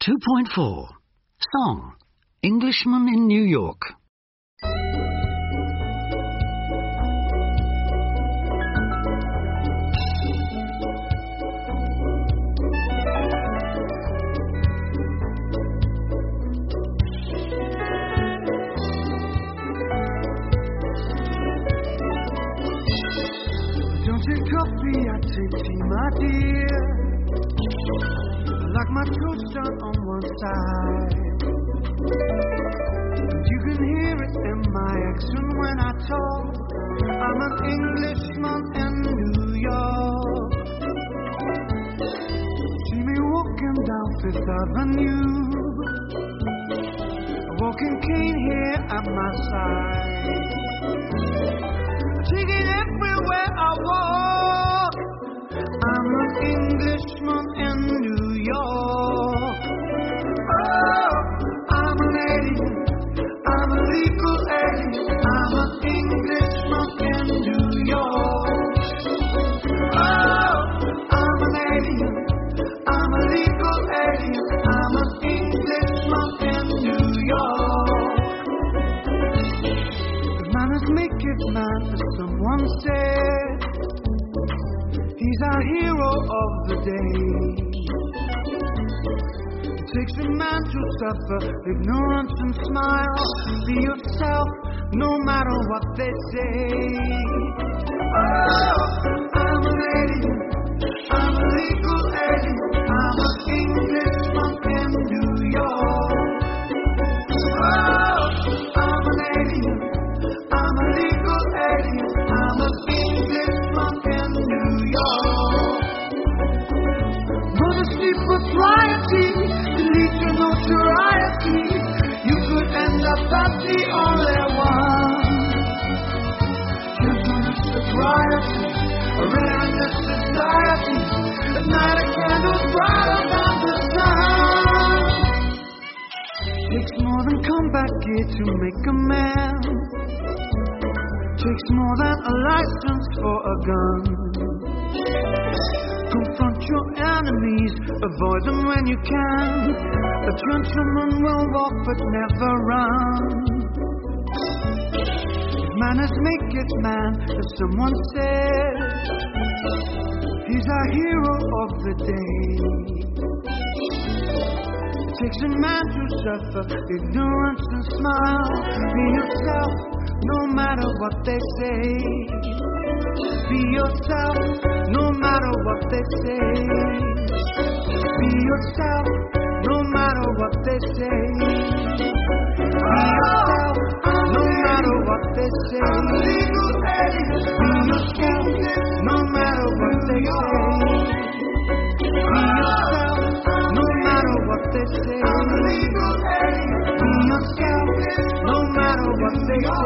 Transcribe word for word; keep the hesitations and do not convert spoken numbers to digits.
two point four. Song. Englishman in New York. Don't take coffee, I take tea, my dear. I like my toast done on one side. You can hear it in my accent when I talk. I'm an Englishman in New York. See me walking down Fifth Avenue, a walking cane here at my side. Take it everywhere I walk. I'm an Englishman in New York. Oh, I'm an alien. I'm a legal alien. I'm an Englishman in New York. Oh, I'm an alien. I'm a legal alien. I'm an Englishman in New York. The manners make it man, as someone said. He's our hero of the day. It takes a man to suffer ignorance and smile. Be yourself, no matter what they say. Oh, I'm an alien. I'm a legal alien. I'm an Englishman in New York. Oh, I'm an alien. I'm a legal alien. I'm an Englishman in New York. Modesty, propriety, lead to notoriety. You could end up as the only one. Gentleness, sobriety, a rare in this society. At night a candle brighter than the sun. Takes more than combat gear to make a man. Takes more than a license for a gun. Confront your enemies, avoid them when you can. A gentleman will walk but never run. Manners make it man, as someone said. He's our hero of the day. It takes a man to suffer ignorance and smile. Be yourself, no matter what they say. Be yourself, no matter what they say. Be yourself, no matter what they say. Be yourself, no matter what they say. Be yourself, no matter what they say. Be yourself, no matter what they say. Be yourself, no matter what they say.